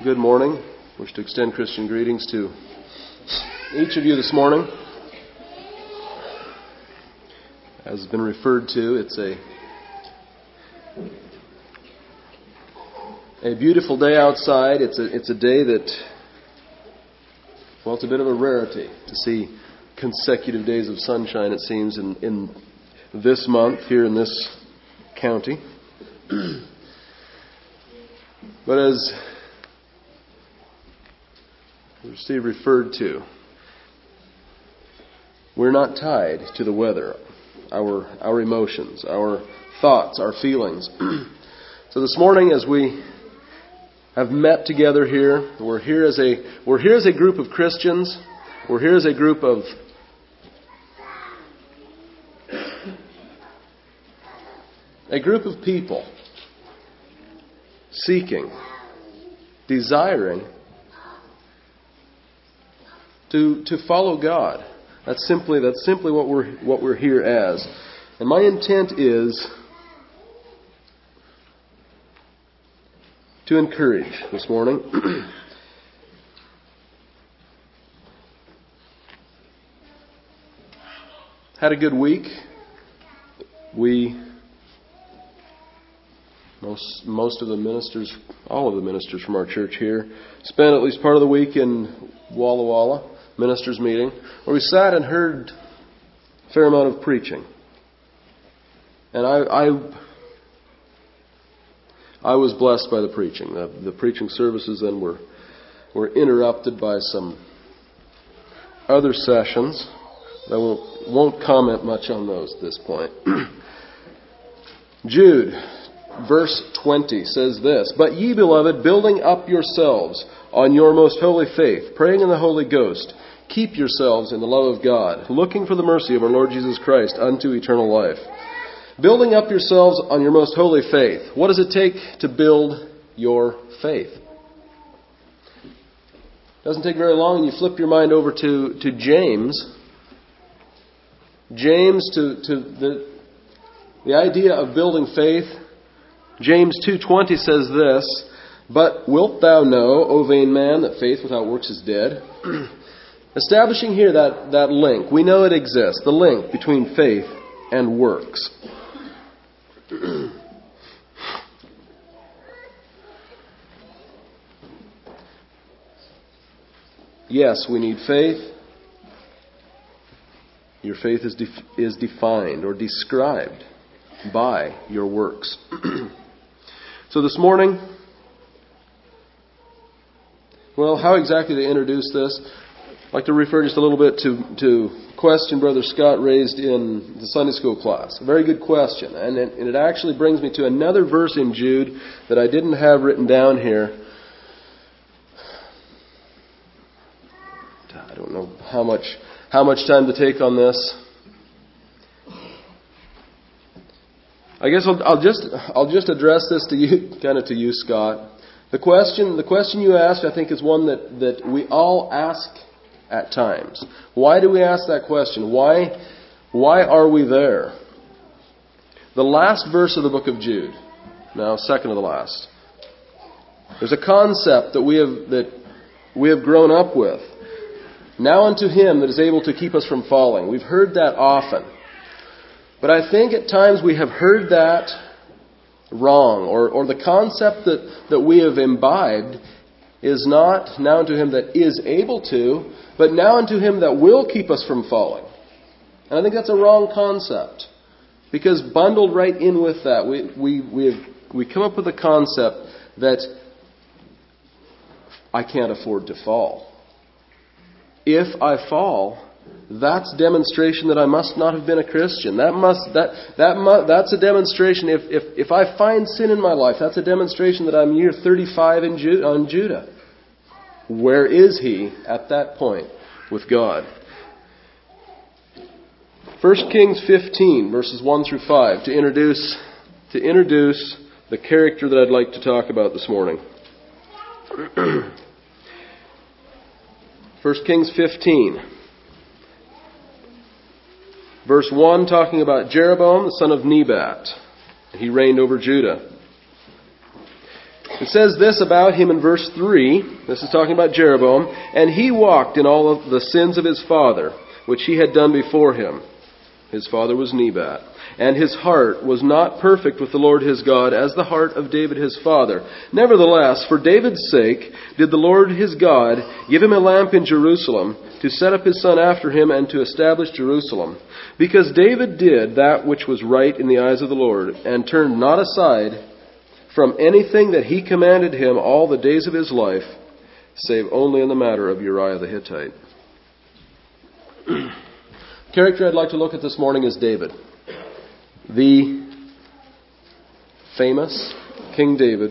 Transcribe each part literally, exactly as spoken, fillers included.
Good morning. I wish to extend Christian greetings to each of you this morning. As has been referred to, it's a a beautiful day outside. It's a it's a day that, well, it's a bit of a rarity to see consecutive days of sunshine, it seems, in, in this month here in this county. But as Steve referred to, we're not tied to the weather, our our emotions, our thoughts, our feelings. So this morning, as we have met together here, we're here as a we're here as a group of Christians. We're here as a group of a group of people seeking, desiring to to follow God. That's simply that's simply what we're what we're here as. And my intent is to encourage this morning. Had a good week. We Most most of the ministers, all of the ministers from our church here, spent at least part of the week in Walla Walla ministers meeting, where we sat and heard a fair amount of preaching. And I I, I was blessed by the preaching. The, the preaching services then were were interrupted by some other sessions. I won't won't comment much on those at this point. Jude. Verse twenty says this, "But ye, beloved, building up yourselves on your most holy faith, praying in the Holy Ghost, keep yourselves in the love of God, looking for the mercy of our Lord Jesus Christ unto eternal life." Building up yourselves on your most holy faith. What does it take to build your faith? It doesn't take very long, and you flip your mind over to, to James. James, to, to the, the idea of building faith. James two twenty says this, "But wilt thou know, O vain man, that faith without works is dead?" Establishing here that, that link. We know it exists, the link between faith and works. Yes, we need faith. Your faith is def- is defined or described by your works. So this morning, well, how exactly to introduce this? I'd like to refer just a little bit to to a question Brother Scott raised in the Sunday school class. A very good question. And it, and it actually brings me to another verse in Jude that I didn't have written down here. I don't know how much how much time to take on this. I guess I'll, I'll just I'll just address this to you, kind of to you, Scott. The question the question you asked, I think, is one that, that we all ask at times. Why do we ask that question? Why why are we there? The last verse of the book of Jude, now second to the last. There's a concept that we have that we have grown up with. Now unto him that is able to keep us from falling. We've heard that often. But I think at times we have heard that wrong, or, or the concept that, that we have imbibed is not now unto him that is able to, but now unto him that will keep us from falling. And I think that's a wrong concept, because bundled right in with that, we we we, have, we come up with a concept that I can't afford to fall. If I fall, that's demonstration that I must not have been a Christian. That must that that mu- that's a demonstration. If if if I find sin in my life, that's a demonstration that I'm year thirty-five in Ju- on Judah. Where is he at that point with God? First Kings fifteen, verses one through five, to introduce to introduce the character that I'd like to talk about this morning. First Kings fifteen. Verse one, talking about Jeroboam, the son of Nebat. He reigned over Judah. It says this about him in verse three. This is talking about Jeroboam. And he walked in all of the sins of his father, which he had done before him. His father was Nebat. And his heart was not perfect with the Lord his God, as the heart of David his father. Nevertheless, for David's sake did the Lord his God give him a lamp in Jerusalem, to set up his son after him, and to establish Jerusalem. Because David did that which was right in the eyes of the Lord, and turned not aside from anything that he commanded him all the days of his life, save only in the matter of Uriah the Hittite. Character I'd like to look at this morning is David. The famous King David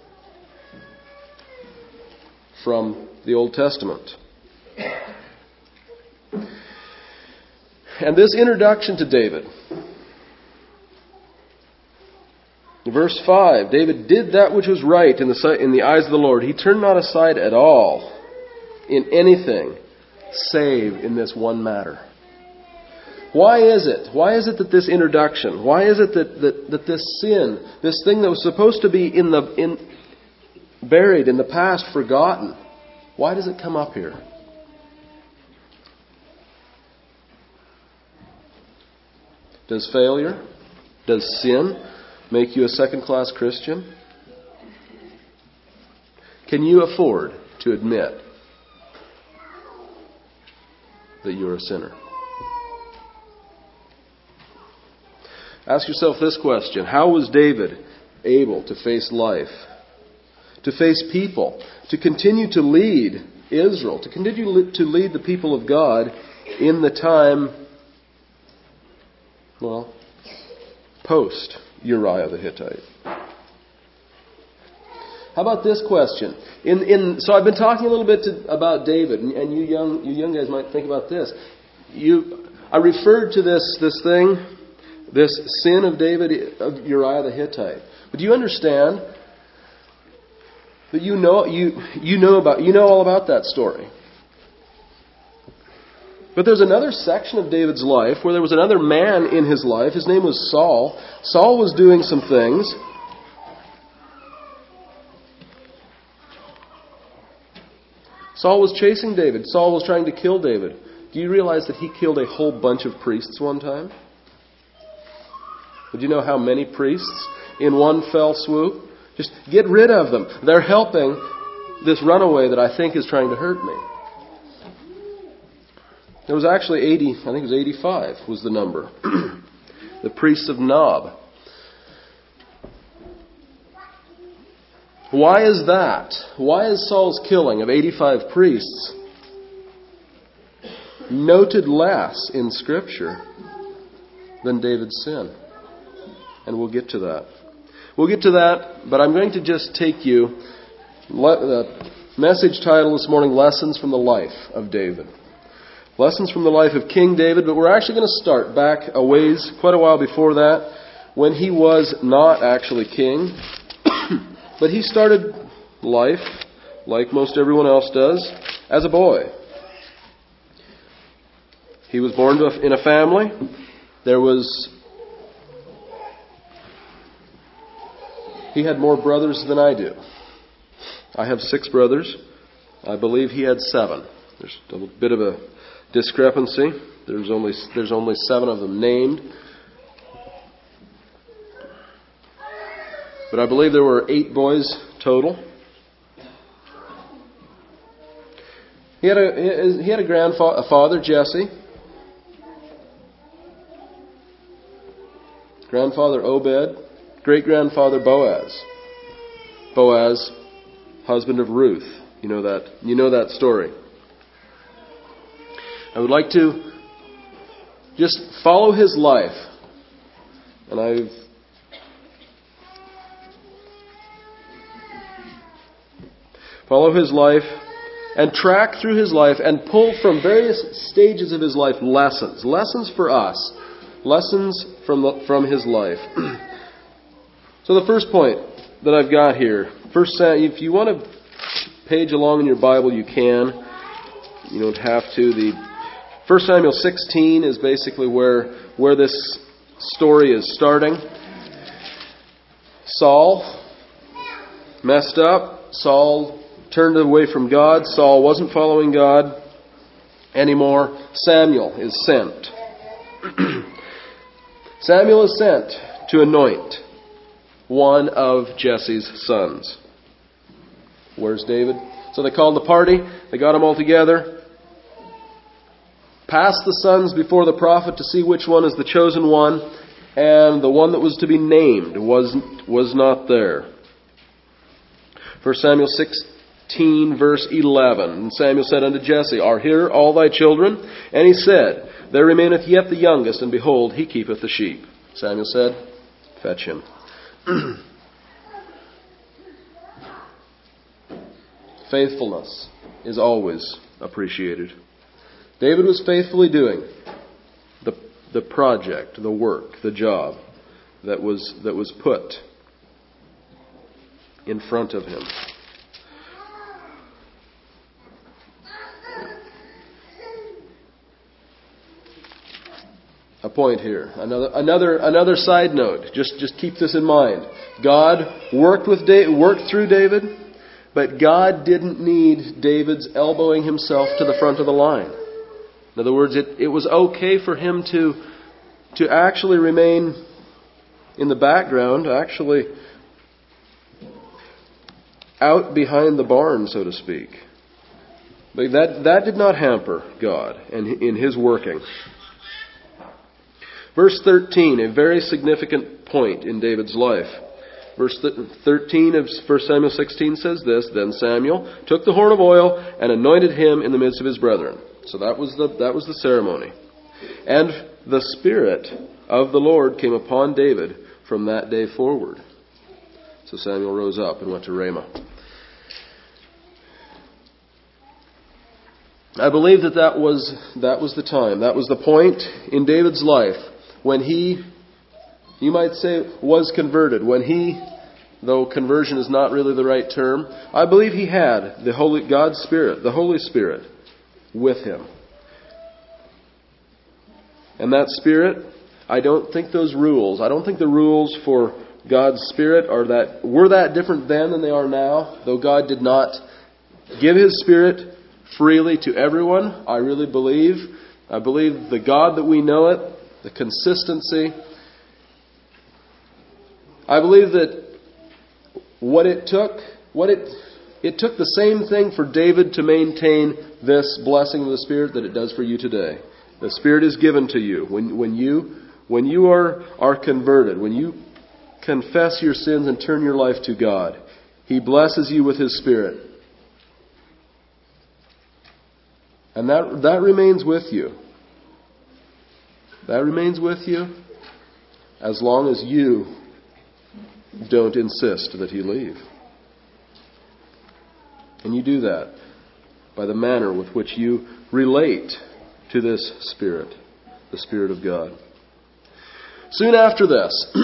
from the Old Testament. And this introduction to David, verse five, David did that which was right in the sight, in the eyes of the Lord. He turned not aside at all in anything, save in this one matter. Why is it? Why is it that this introduction, why is it that, that, that this sin, this thing that was supposed to be in the in buried in the past, forgotten, why does it come up here? Does failure, does sin make you a second-class Christian? Can you afford to admit that you're a sinner? Ask yourself this question. How was David able to face life, to face people, to continue to lead Israel, to continue to lead the people of God in the time, well, post Uriah the Hittite? How about this question? In, in, so I've been talking a little bit to, about David, and, and you young you young guys might think about this. You, I referred to this this thing, this sin of David, of Uriah the Hittite. But do you understand that you know you you know about you know all about that story? But there's another section of David's life where there was another man in his life. His name was Saul. Saul was doing some things. Saul was chasing David. Saul was trying to kill David. Do you realize that he killed a whole bunch of priests one time? But do you know how many priests in one fell swoop? Just get rid of them. They're helping this runaway that I think is trying to hurt me. There was actually eighty, I think it was eighty-five was the number. The priests of Nob. Why is that? Why is Saul's killing of eighty-five priests noted less in Scripture than David's sin? And we'll get to that. We'll get to that, but I'm going to just take you, the message title this morning, Lessons from the Life of David. Lessons from the life of King David, but we're actually going to start back a ways, quite a while before that, when he was not actually king. But he started life, like most everyone else does, as a boy. He was born to a, in a family. There was... He had more brothers than I do. I have six brothers. I believe he had seven. There's a bit of a discrepancy. There's only there's only seven of them named. But I believe there were eight boys total. He had a he had a grandfather, a father, Jesse. Grandfather Obed. Great-grandfather Boaz. Boaz, husband of Ruth. You know that. You know that story. I would like to just follow his life. And I've follow his life and track through his life and pull from various stages of his life lessons. Lessons for us. Lessons from the, from his life. So the first point that I've got here, first, if you want to page along in your Bible, you can. You don't have to. The First Samuel sixteen is basically where where this story is starting. Saul, messed up. Saul turned away from God. Saul wasn't following God anymore. Samuel is sent. Samuel is sent to anoint one of Jesse's sons. Where's David? So they called the party. They got them all together. Passed the sons before the prophet to see which one is the chosen one. And the one that was to be named was, was not there. First Samuel sixteen, verse eleven. And Samuel said unto Jesse, Are here all thy children? And he said, There remaineth yet the youngest, and behold, he keepeth the sheep. Samuel said, Fetch him. Faithfulness is always appreciated. David was faithfully doing the, the project, the work, the job that was, that was put in front of him. A point here. Another another another side note. Just just keep this in mind. God worked with da- worked through David, but God didn't need David's elbowing himself to the front of the line. In other words, it, it was okay for him to to actually remain in the background, actually out behind the barn, so to speak. But that that did not hamper God and in His working. Verse thirteen, a very significant point in David's life. Verse thirteen of First Samuel sixteen says this, Then Samuel took the horn of oil and anointed him in the midst of his brethren. So that was the that was the ceremony. And the Spirit of the Lord came upon David from that day forward. So Samuel rose up and went to Ramah. I believe that that was, that was the time, that was the point in David's life when he, you might say, was converted. When he, though conversion is not really the right term, I believe he had the Holy God's Spirit, the Holy Spirit, with him. And that Spirit, I don't think those rules, I don't think the rules for God's Spirit are that were that different then than they are now. Though God did not give His Spirit freely to everyone, I really believe. I believe the God that we know it, the consistency. I believe that what it took, what it it took the same thing for David to maintain this blessing of the Spirit that it does for you today. The Spirit is given to you when when you when you are are converted, when you confess your sins and turn your life to God. He blesses you with His Spirit. And that that remains with you. That remains with you as long as you don't insist that He leave. And you do that by the manner with which you relate to this Spirit, the Spirit of God. Soon after this,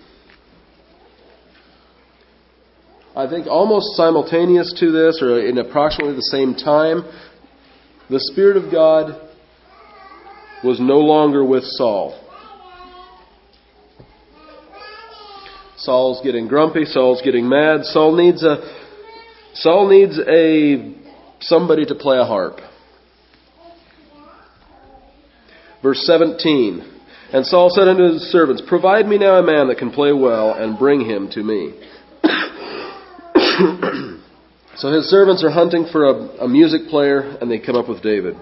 I think almost simultaneous to this, or in approximately the same time, the Spirit of God was no longer with Saul. Saul's getting grumpy. Saul's getting mad. Saul needs a Saul needs a somebody to play a harp. Verse seventeen. And Saul said unto his servants, Provide me now a man that can play well, and bring him to me. So his servants are hunting for a, a music player, and they come up with David.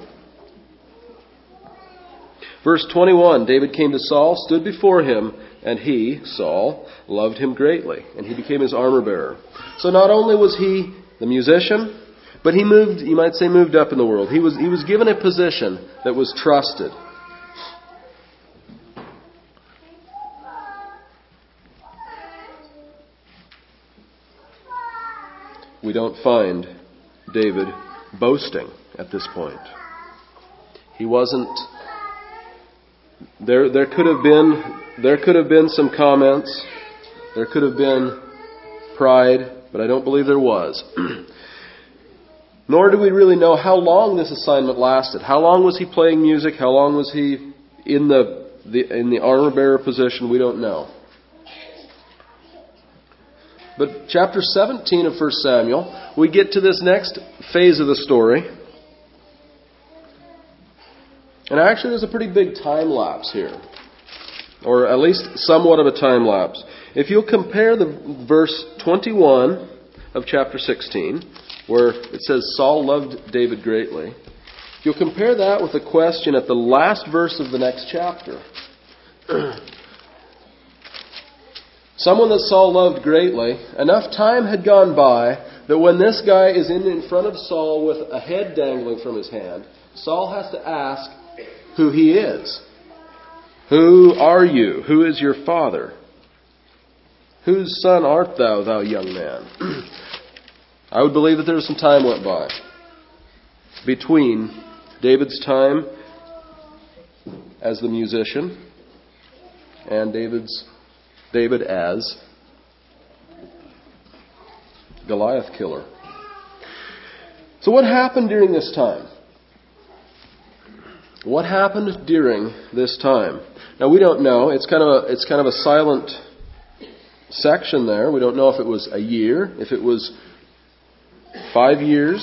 Verse twenty-one, David came to Saul, stood before him, and he, Saul, loved him greatly, and he became his armor bearer. So not only was he the musician, but he moved, you might say moved up in the world. He was, he was given a position that was trusted. We don't find David boasting at this point. He wasn't. There, there could have been, there could have been some comments. There could have been pride, but I don't believe there was. Nor do we really know how long this assignment lasted. How long was he playing music? How long was he in the, the in the armor bearer position? We don't know. But chapter seventeen of First Samuel, we get to this next phase of the story. And actually there's a pretty big time lapse here. Or at least somewhat of a time lapse. If you'll compare the verse twenty-one of chapter sixteen, where it says Saul loved David greatly, if you'll compare that with the question at the last verse of the next chapter. Someone that Saul loved greatly, enough time had gone by that when this guy is in, in front of Saul with a head dangling from his hand, Saul has to ask who he is. Who are you? Who is your father? Whose son art thou, thou young man? I would believe that there was some time went by between David's time as the musician and David's David as Goliath killer. So what happened during this time? What happened during this time? Now we don't know. It's kind of a, it's kind of a silent section there. We don't know if it was a year, if it was five years.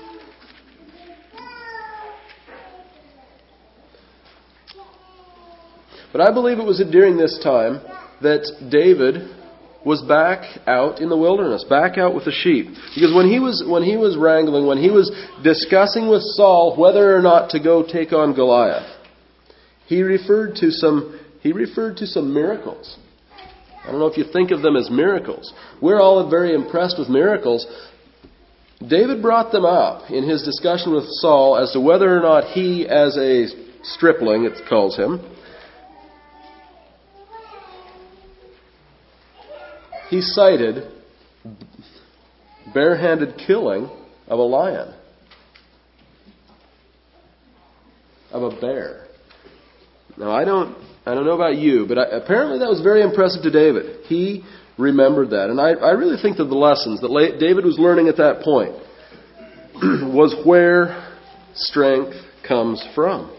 But I believe it was during this time that David was back out in the wilderness, back out with the sheep. Because when he was when he was wrangling, when he was discussing with Saul whether or not to go take on Goliath, he referred to some he referred to some miracles. I don't know if you think of them as miracles. We're all very impressed with miracles. David brought them up in his discussion with Saul as to whether or not he, as a stripling, it calls him, he cited barehanded killing of a lion, of a bear. Now, I don't, I don't know about you, but I, apparently that was very impressive to David. He remembered that, and I, I really think that the lessons that David was learning at that point was where strength comes from.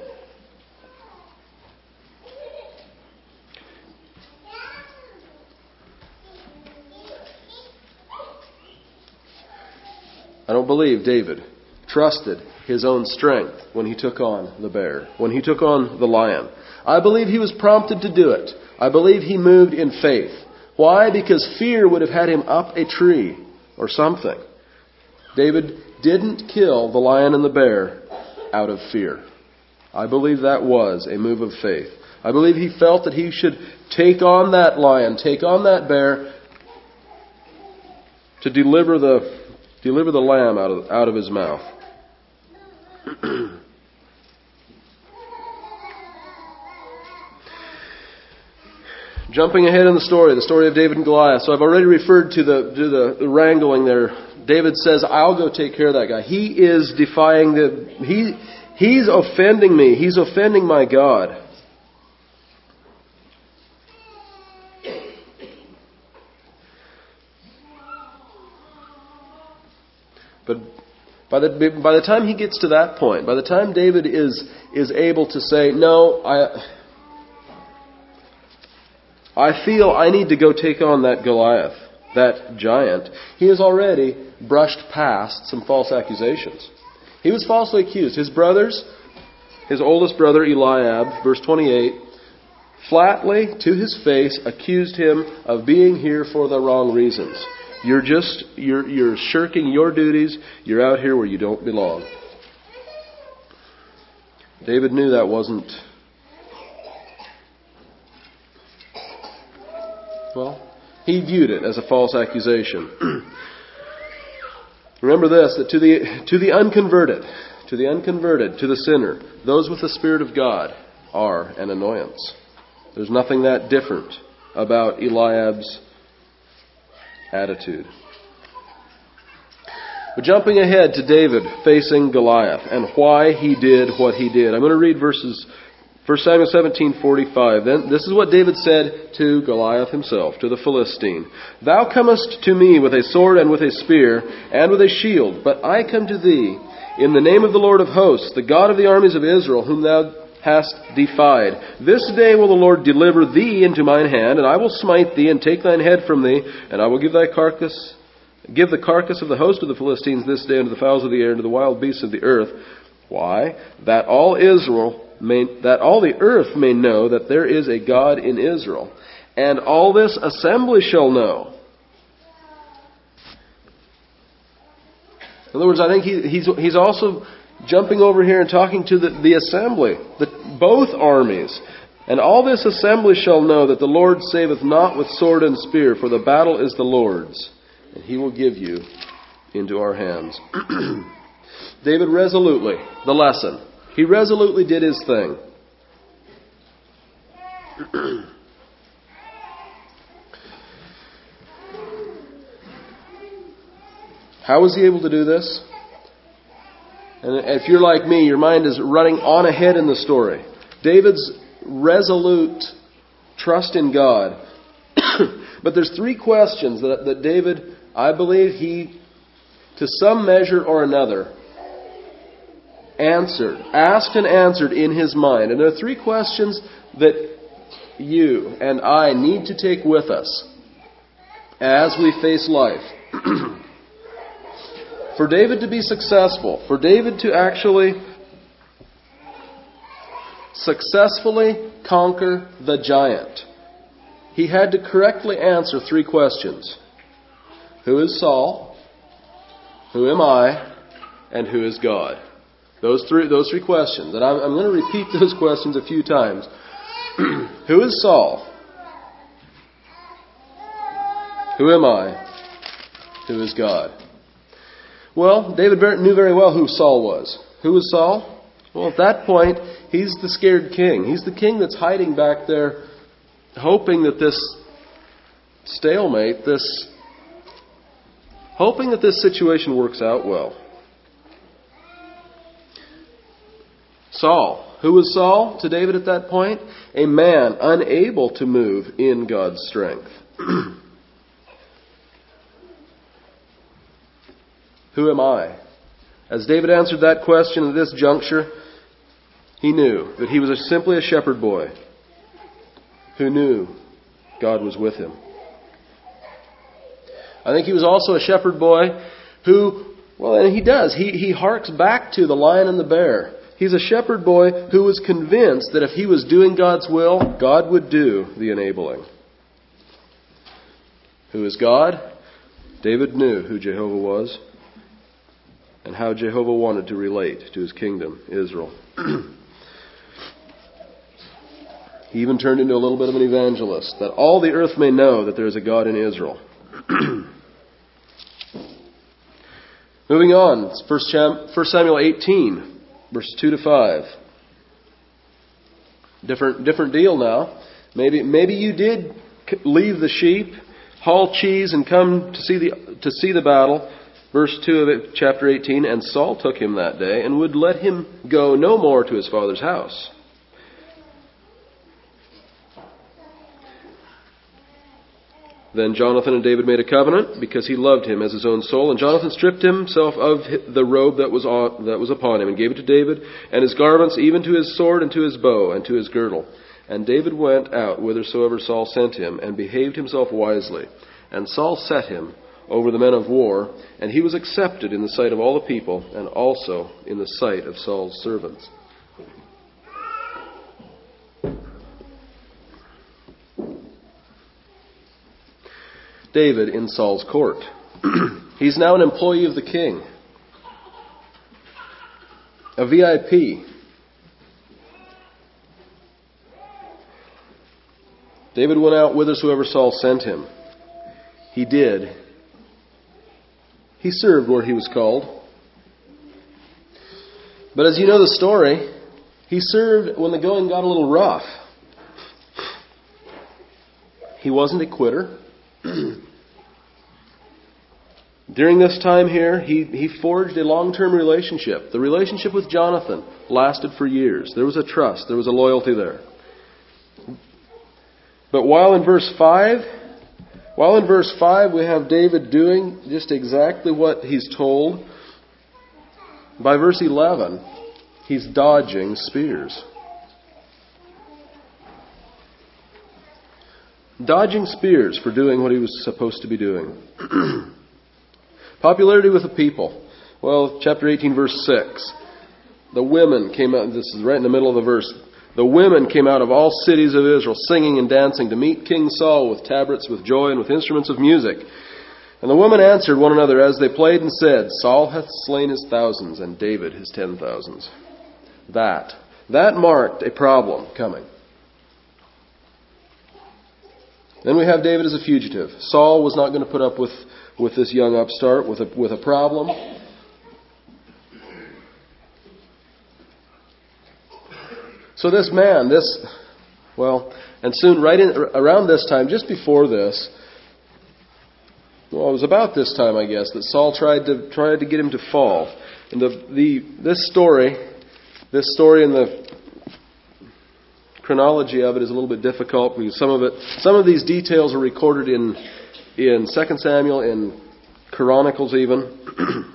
I don't believe David trusted his own strength when he took on the bear, when he took on the lion. I believe he was prompted to do it. I believe he moved in faith. Why? Because fear would have had him up a tree or something. David didn't kill the lion and the bear out of fear. I believe that was a move of faith. I believe he felt that he should take on that lion, take on that bear to deliver the Deliver the lamb out of, out of his mouth. Jumping ahead in the story, the story of David and Goliath. So I've already referred to the to the, the wrangling there. David says, "I'll go take care of that guy. He is defying the he he's offending me. He's offending my God." But by the by the time he gets to that point, by the time David is is able to say, "No, I I feel I need to go take on that Goliath, that giant," he has already brushed past some false accusations. He was falsely accused. His brothers, his oldest brother Eliab, verse twenty-eight, flatly to his face accused him of being here for the wrong reasons. You're just, you're, you're shirking your duties. You're out here where you don't belong. David knew that wasn't, well, he viewed it as a false accusation. Remember this, that to the, to the unconverted, to the unconverted, to the sinner, those with the Spirit of God are an annoyance. There's nothing that different about Eliab's attitude. But jumping ahead to David facing Goliath and why he did what he did. I'm going to read verses First Samuel seventeen forty-five. Then this is what David said to Goliath himself, to the Philistine. "Thou comest to me with a sword and with a spear and with a shield, but I come to thee in the name of the Lord of hosts, the God of the armies of Israel, whom thou hast defied. This day will the Lord deliver thee into mine hand, and I will smite thee, and take thine head from thee, and I will give thy carcass, give the carcass of the host of the Philistines this day unto the fowls of the air, and to the wild beasts of the earth. Why? That all Israel may, that all the earth may know that there is a God in Israel, and all this assembly shall know. In other words, I think he, he's he's also jumping over here and talking to the, the assembly, the, both armies. And all this assembly shall know that the Lord saveth not with sword and spear, for the battle is the Lord's, and He will give you into our hands. David resolutely, the lesson, he resolutely did his thing. How was he able to do this? And if you're like me, your mind is running on ahead in the story. David's resolute trust in God. But there's three questions that, that David, I believe he, to some measure or another, answered, asked and answered in his mind. And there are three questions that you and I need to take with us as we face life. For David to be successful, for David to actually successfully conquer the giant, he had to correctly answer three questions. Who is Saul? Who am I? And who is God? Those three, those three questions. And I'm, I'm going to repeat those questions a few times. Who is Saul? Who am I? Who is God? Well, David knew very well who Saul was. Who was Saul? Well, at that point, he's the scared king. He's the king that's hiding back there, hoping that this stalemate, this, hoping that this situation works out well. Saul. Who was Saul to David at that point? A man unable to move in God's strength. Who am I? As David answered that question at this juncture, he knew that he was a, simply a shepherd boy who knew God was with him. I think he was also a shepherd boy who, well, and he does, he, he harks back to the lion and the bear. He's a shepherd boy who was convinced that if he was doing God's will, God would do the enabling. Who is God? David knew who Jehovah was, and how Jehovah wanted to relate to His kingdom, Israel. He even turned into a little bit of an evangelist, that all the earth may know that there is a God in Israel. Moving on, it's First Samuel eighteen, verses two to five. Different, different deal now. Maybe, maybe you did leave the sheep, haul cheese, and come to see the to see the battle. Verse two of it, chapter eighteen, and Saul took him that day, and would let him go no more to his father's house. Then Jonathan and David made a covenant, because he loved him as his own soul. And Jonathan stripped himself of the robe that was on, that was upon him, and gave it to David, and his garments, even to his sword, and to his bow, and to his girdle. And David went out whithersoever Saul sent him, and behaved himself wisely. And Saul set him over the men of war, and he was accepted in the sight of all the people, and also in the sight of Saul's servants. David in Saul's court. He's now an employee of the king, a V I P. David went out whithersoever Saul sent him. He did. He served where he was called. But as you know the story, he served when the going got a little rough. He wasn't a quitter. During this time here, he, he forged a long-term relationship. The relationship with Jonathan lasted for years. There was a trust. There was a loyalty there. But while in verse five, while in verse five we have David doing just exactly what he's told, by verse eleven, he's dodging spears. dodging spears for doing what he was supposed to be doing. Popularity with the people. Well, chapter eighteen, verse six. The women came out, this is right in the middle of the verse. The women came out of all cities of Israel, singing and dancing to meet King Saul with tabrets, with joy, and with instruments of music. And the women answered one another as they played and said, Saul hath slain his thousands, and David his ten thousands. That, that marked a problem coming. Then we have David as a fugitive. Saul was not going to put up with, with this young upstart, with a, with a problem. So this man, this, well, and soon, right in, around this time, just before this, well, it was about this time, I guess, that Saul tried to tried to get him to fall. And the the this story, this story and the chronology of it is a little bit difficult because some of it, some of these details are recorded in in Second Samuel, in Chronicles even.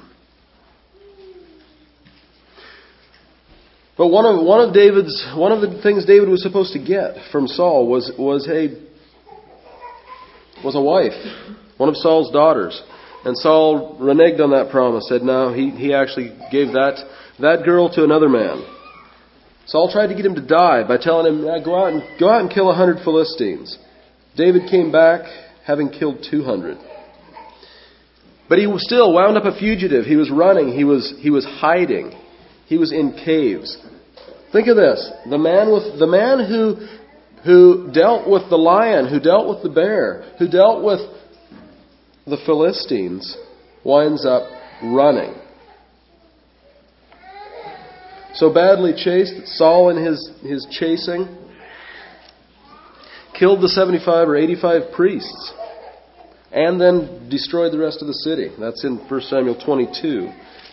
But one of one of David's one of the things David was supposed to get from Saul was was a was a wife, one of Saul's daughters. And Saul reneged on that promise, said no, he, he actually gave that that girl to another man. Saul tried to get him to die by telling him, nah, go out and go out and kill a hundred Philistines. David came back having killed two hundred. But he was still wound up a fugitive. He was running, he was he was hiding. He was in caves. Think of this. The man with the man who who dealt with the lion, who dealt with the bear, who dealt with the Philistines, winds up running. So badly chased that Saul in his, his chasing killed the seventy-five or eighty-five priests and then destroyed the rest of the city. That's in First Samuel twenty-two.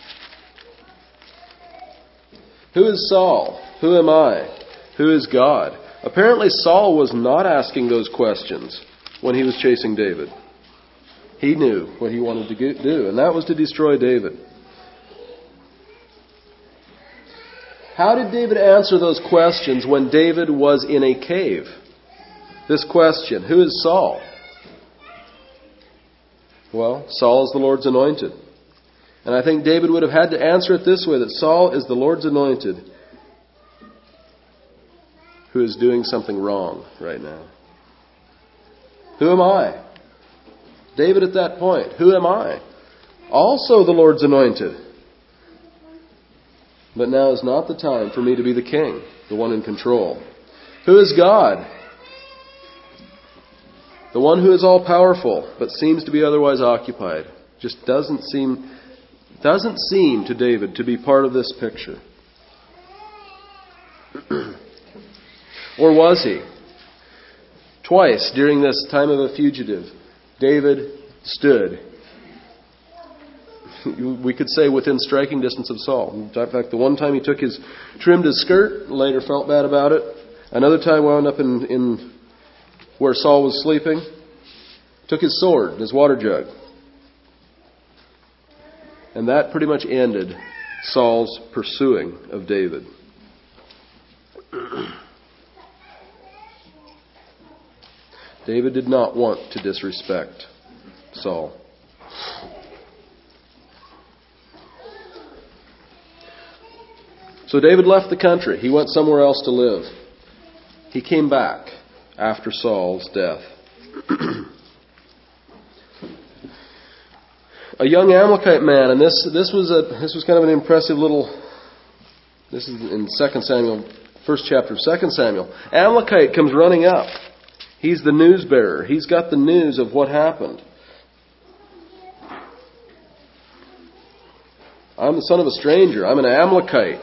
Who is Saul? Who am I? Who is God? Apparently Saul was not asking those questions when he was chasing David. He knew what he wanted to do, and that was to destroy David. How did David answer those questions when David was in a cave? This question, who is Saul? Well, Saul is the Lord's anointed. And I think David would have had to answer it this way, that Saul is the Lord's anointed who is doing something wrong right now. Who am I? David at that point, who am I? Also the Lord's anointed. But now is not the time for me to be the king, the one in control. Who is God? The one who is all powerful, but seems to be otherwise occupied. Just doesn't seem... Doesn't seem to David to be part of this picture. Or was he? Twice during this time of a fugitive, David stood, we could say, within striking distance of Saul. In fact, the one time he took his, trimmed his skirt, later felt bad about it. Another time wound up in, in where Saul was sleeping, took his sword, his water jug. And that pretty much ended Saul's pursuing of David. David did not want to disrespect Saul. So David left the country. He went somewhere else to live. He came back after Saul's death. A young Amalekite man, and this this was a this was kind of an impressive little. This is in Second Samuel, first chapter of Second Samuel. Amalekite comes running up. He's the news bearer. He's got the news of what happened. I'm the son of a stranger. I'm an Amalekite.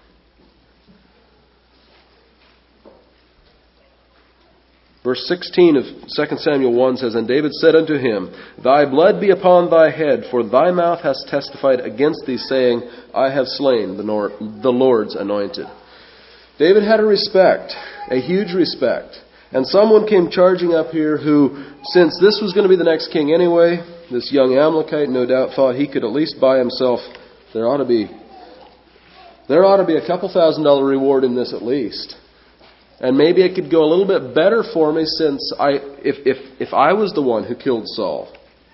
Verse sixteen of Second Samuel one says, And David said unto him, Thy blood be upon thy head, for thy mouth has testified against thee, saying, I have slain the Lord's anointed. David had a respect, a huge respect. And someone came charging up here who, since this was going to be the next king anyway, this young Amalekite no doubt thought he could at least buy himself, there ought to be, there ought to be a couple thousand dollar reward in this at least. And maybe it could go a little bit better for me since I, if, if, if I was the one who killed Saul.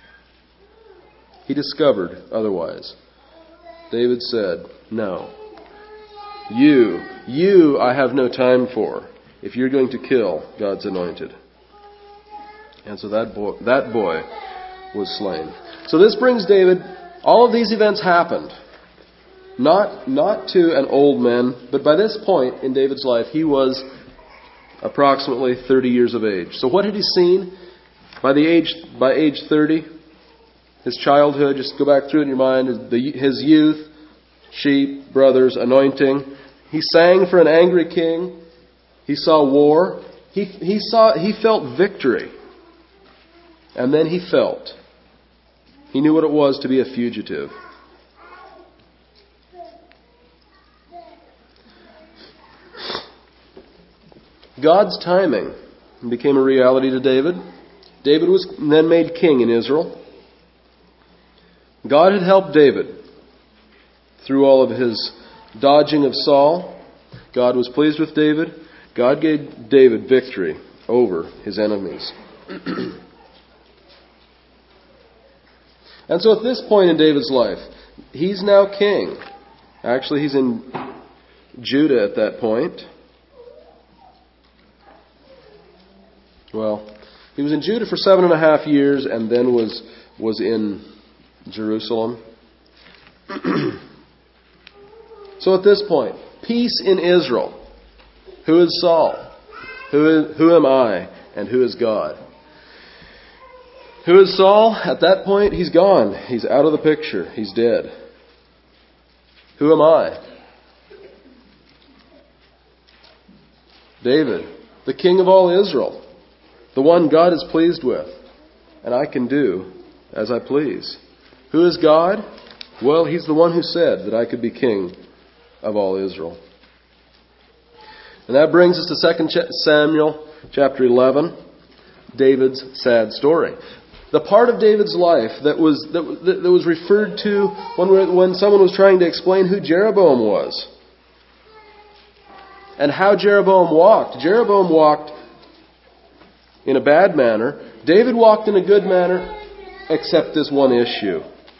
He discovered otherwise. David said, no. You, you I have no time for if you're going to kill God's anointed. And so that boy, that boy was slain. So this brings David, all of these events happened. Not, not to an old man, but by this point in David's life, he was approximately thirty years of age. So what had he seen by the age by age thirty? His childhood, just go back through it in your mind, his youth, sheep, brothers, anointing. He sang for an angry king. He saw war. He, he saw he felt victory. And then he felt. He knew what it was to be a fugitive. God's timing became a reality to David. David was then made king in Israel. God had helped David through all of his dodging of Saul. God was pleased with David. God gave David victory over his enemies. And so at this point in David's life, he's now king. Actually, he's in Judah at that point. Well, he was in Judah for seven and a half years and then was was in Jerusalem. So at this point, peace in Israel. Who is Saul? Who is, who am I? And who is God? Who is Saul? At that point, he's gone. He's out of the picture. He's dead. Who am I? David, the king of all Israel. The one God is pleased with. And I can do as I please. Who is God? Well, He's the one who said that I could be king of all Israel. And that brings us to Second Samuel chapter eleven, David's sad story. The part of David's life that was that, that was referred to when, when someone was trying to explain who Jeroboam was. And how Jeroboam walked. Jeroboam walked in a bad manner. David walked in a good manner, except this one issue.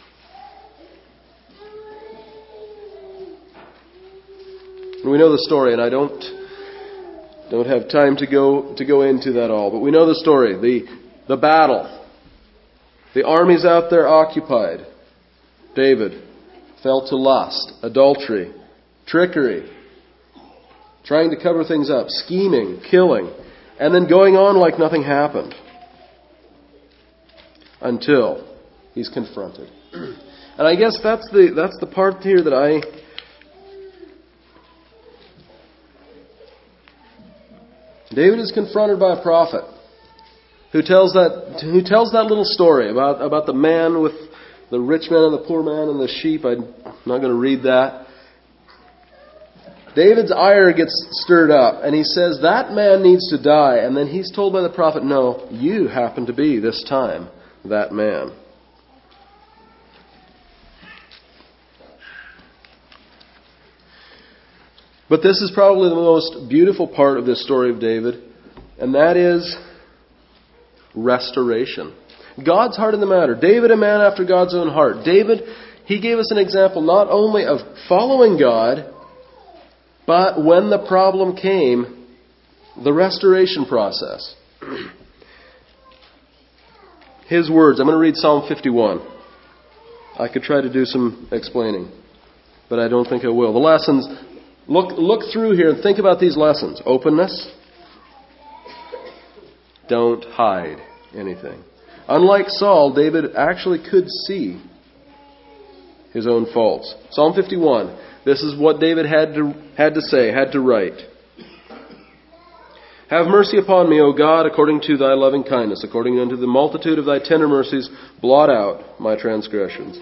And we know the story, and I don't don't have time to go to go into that all. But we know the story. The the battle. The army's out there occupied. David fell to lust, adultery, trickery, trying to cover things up, scheming, killing, and then going on like nothing happened. Until he's confronted. And I guess that's the that's the part here that I David is confronted by a prophet who tells that who tells that little story about, about the man with the rich man and the poor man and the sheep. I'm not going to read that. David's ire gets stirred up, and he says that man needs to die. And then he's told by the prophet, no, you happen to be this time that man. But this is probably the most beautiful part of this story of David, and that is restoration. God's heart in the matter. David, a man after God's own heart. David, he gave us an example not only of following God, but when the problem came, the restoration process. His words. I'm going to read Psalm fifty-one. I could try to do some explaining, but I don't think I will. The lessons, look look through here and think about these lessons. Openness. Don't hide anything. Unlike Saul, David actually could see his own faults. Psalm fifty-one. This is what David had to had to say, had to write. Have mercy upon me, O God, according to thy loving kindness, according unto the multitude of thy tender mercies, blot out my transgressions.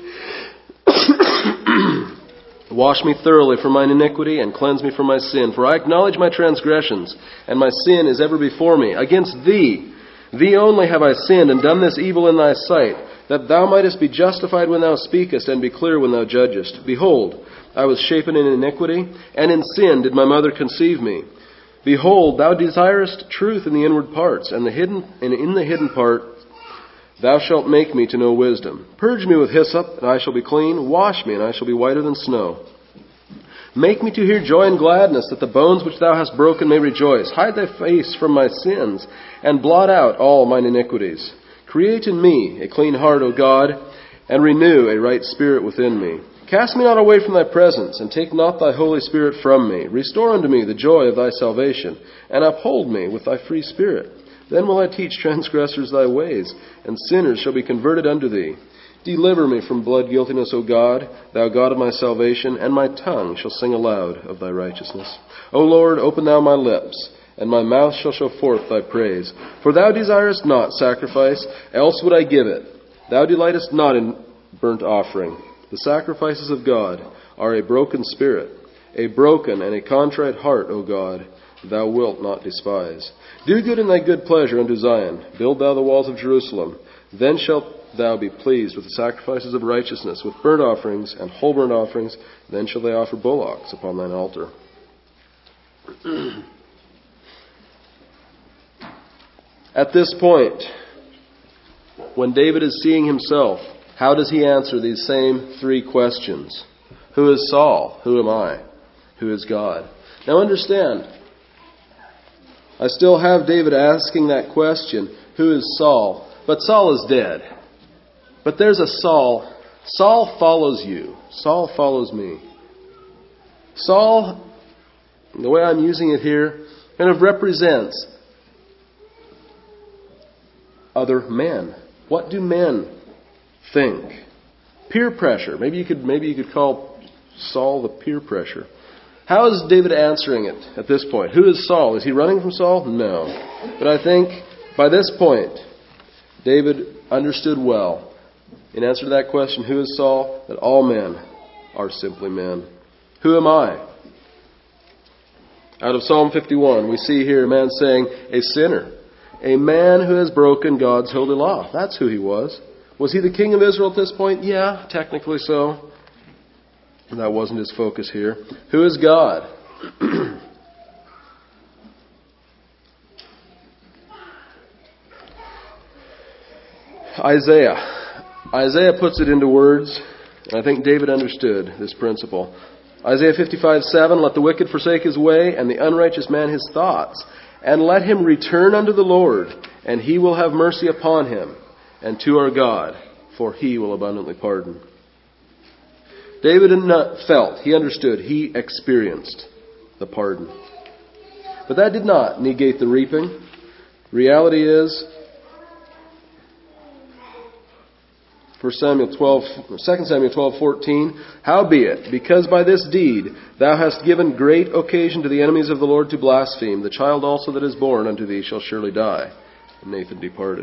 Wash me thoroughly from mine iniquity, and cleanse me from my sin. For I acknowledge my transgressions, and my sin is ever before me. Against thee, thee only have I sinned, and done this evil in thy sight, that thou mightest be justified when thou speakest, and be clear when thou judgest. Behold, I was shapen in iniquity, and in sin did my mother conceive me. Behold, thou desirest truth in the inward parts, and the hidden and in the hidden part thou shalt make me to know wisdom. Purge me with hyssop, and I shall be clean. Wash me, and I shall be whiter than snow. Make me to hear joy and gladness, that the bones which thou hast broken may rejoice. Hide thy face from my sins, and blot out all mine iniquities. Create in me a clean heart, O God, and renew a right spirit within me. Cast me not away from thy presence, and take not thy Holy Spirit from me. Restore unto me the joy of thy salvation, and uphold me with thy free spirit. Then will I teach transgressors thy ways, and sinners shall be converted unto thee. Deliver me from blood guiltiness, O God, thou God of my salvation, and my tongue shall sing aloud of thy righteousness. O Lord, open thou my lips, and my mouth shall show forth thy praise. For thou desirest not sacrifice, else would I give it. Thou delightest not in burnt offering. The sacrifices of God are a broken spirit, a broken and a contrite heart, O God, thou wilt not despise. Do good in thy good pleasure unto Zion. Build thou the walls of Jerusalem. Then shalt thou be pleased with the sacrifices of righteousness, with burnt offerings and whole burnt offerings. Then shall they offer bullocks upon thine altar. At this point, when David is seeing himself, how does he answer these same three questions? Who is Saul? Who am I? Who is God? Now understand, I still have David asking that question, who is Saul? But Saul is dead. But there's a Saul. Saul follows you. Saul follows me. Saul, the way I'm using it here, kind of represents other men. What do men think? Peer pressure. Maybe you could maybe you could call Saul the peer pressure. How is David answering it at this point? Who is Saul? Is he running from Saul? No. But I think by this point, David understood well, in answer to that question, who is Saul? That all men are simply men. Who am I? Out of Psalm fifty-one, we see here a man saying, a sinner. A man who has broken God's holy law. That's who he was. Was he the king of Israel at this point? Yeah, technically so. That wasn't his focus here. Who is God? Isaiah. Isaiah puts it into words, and I think David understood this principle. Isaiah fifty-five seven, let the wicked forsake his way, and the unrighteous man his thoughts, and let him return unto the Lord, and he will have mercy upon him, and to our God, for he will abundantly pardon. David felt, he understood, he experienced the pardon. But that did not negate the reaping. Reality is, First Samuel twelve, Second Samuel twelve fourteen, howbeit, because by this deed thou hast given great occasion to the enemies of the Lord to blaspheme, the child also that is born unto thee shall surely die. And Nathan departed.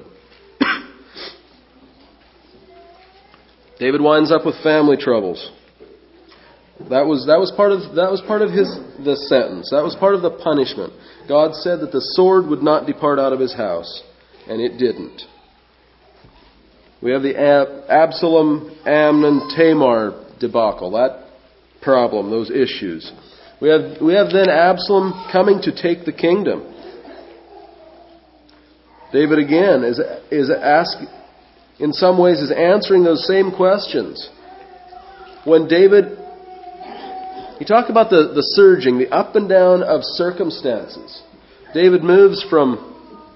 David winds up with family troubles. That was that was part of that was part of his the sentence. That was part of the punishment. God said that the sword would not depart out of his house, and it didn't. We have the Ab- Absalom, Amnon, Tamar debacle. That problem, those issues. We have we have then Absalom coming to take the kingdom. David again is is ask in some ways is answering those same questions. When David You talk about the, the surging, the up and down of circumstances. David moves from,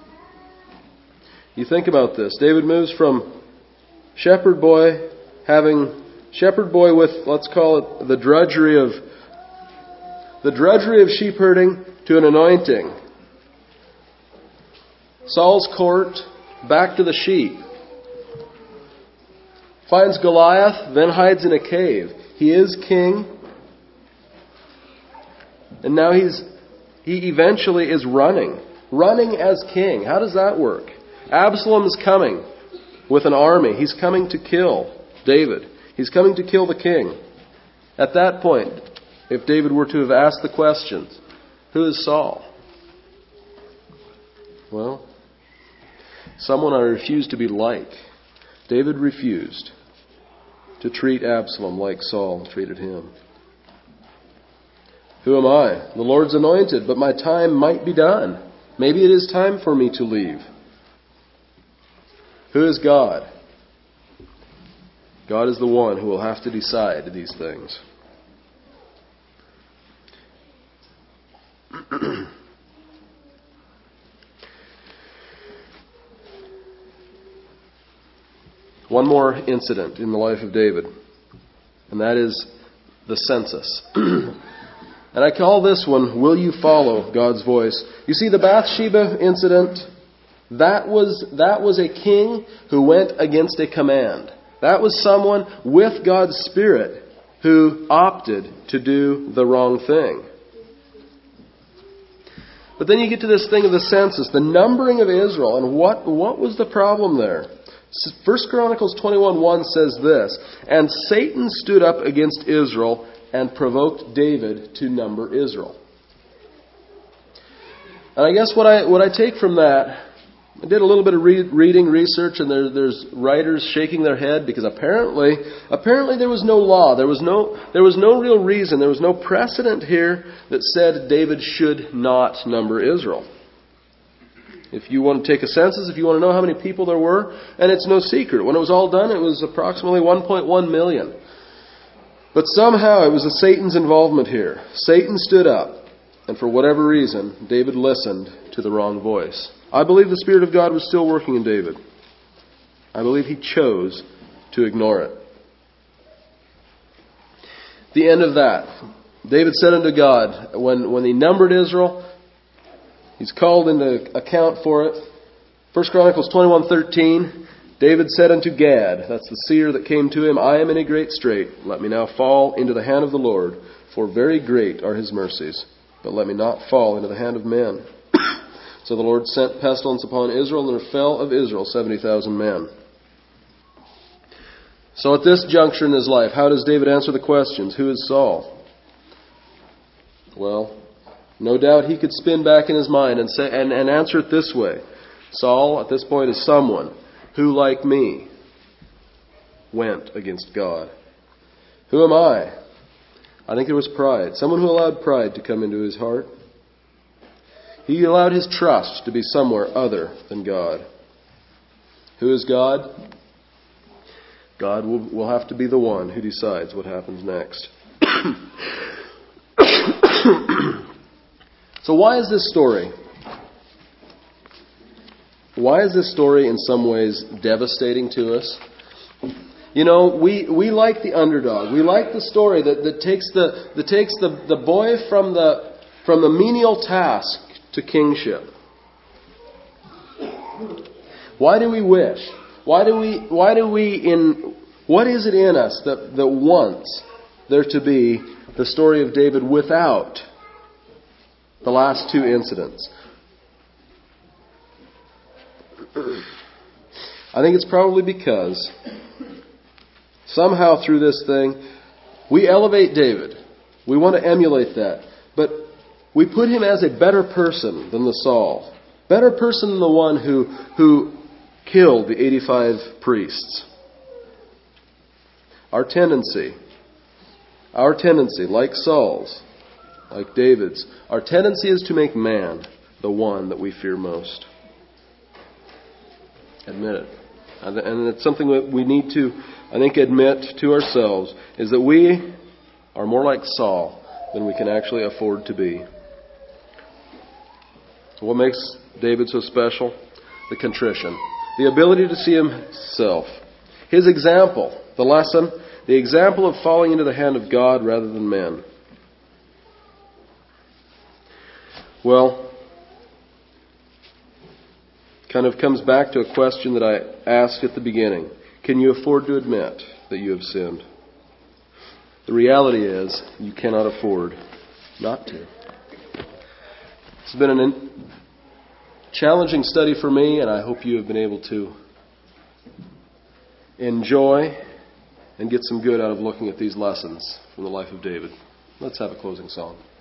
you think about this, David moves from shepherd boy, having shepherd boy with, let's call it the drudgery of, the drudgery of sheep herding to an anointing. Saul's court, back to the sheep. Finds Goliath, then hides in a cave. He is king. And now he's he eventually is running. Running as king. How does that work? Absalom is coming with an army. He's coming to kill David. He's coming to kill the king. At that point, if David were to have asked the questions, who is Saul? Well, someone I refuse to be like. David refused to treat Absalom like Saul treated him. Who am I? The Lord's anointed, but my time might be done. Maybe it is time for me to leave. Who is God? God is the one who will have to decide these things. One more incident in the life of David, and that is the census. And I call this one, Will You Follow God's Voice? You see, the Bathsheba incident, that was, that was a king who went against a command. That was someone with God's Spirit who opted to do the wrong thing. But then you get to this thing of the census, the numbering of Israel, and what, what was the problem there? First Chronicles twenty-one one says this, And Satan stood up against Israel and provoked David to number Israel. And I guess what I what I take from that, I did a little bit of re- reading, research, and there, there's writers shaking their head because apparently, apparently there was no law, there was no there was no real reason, there was no precedent here that said David should not number Israel. If you want to take a census, if you want to know how many people there were, and it's no secret, when it was all done, it was approximately one point one million. But somehow it was Satan's involvement here. Satan stood up, and for whatever reason, David listened to the wrong voice. I believe the Spirit of God was still working in David. I believe he chose to ignore it. The end of that. David said unto God, when, when he numbered Israel, he's called into account for it. First Chronicles twenty-one thirteen, David said unto Gad, that's the seer that came to him, I am in a great strait. Let me now fall into the hand of the Lord, for very great are his mercies. But let me not fall into the hand of men. So the Lord sent pestilence upon Israel, and there fell of Israel seventy thousand men. So at this juncture in his life, how does David answer the questions? Who is Saul? Well, no doubt he could spin back in his mind and say and, and answer it this way. Saul, at this point, is someone who, like me, went against God. Who am I? I think it was pride. Someone who allowed pride to come into his heart. He allowed his trust to be somewhere other than God. Who is God? God will, will have to be the one who decides what happens next. So why is this story? Why is this story in some ways devastating to us? You know, we, we like the underdog. We like the story that, that takes the that takes the, the boy from the from the menial task to kingship. Why do we wish? Why do we why do we in what is it in us that, that wants there to be the story of David without the last two incidents? I think it's probably because somehow through this thing we elevate David. We want to emulate that. But we put him as a better person than the Saul. Better person than the one who, who killed the eighty-five priests. Our tendency, our tendency, like Saul's, like David's, our tendency is to make man the one that we fear most. Admit it. And it's something that we need to, I think, admit to ourselves, is that we are more like Saul than we can actually afford to be. What makes David so special? The contrition. The ability to see himself. His example, the lesson, the example of falling into the hand of God rather than men. Well, kind of comes back to a question that I asked at the beginning. Can you afford to admit that you have sinned? The reality is, you cannot afford not to. It's been a challenging study for me, and I hope you have been able to enjoy and get some good out of looking at these lessons from the life of David. Let's have a closing song.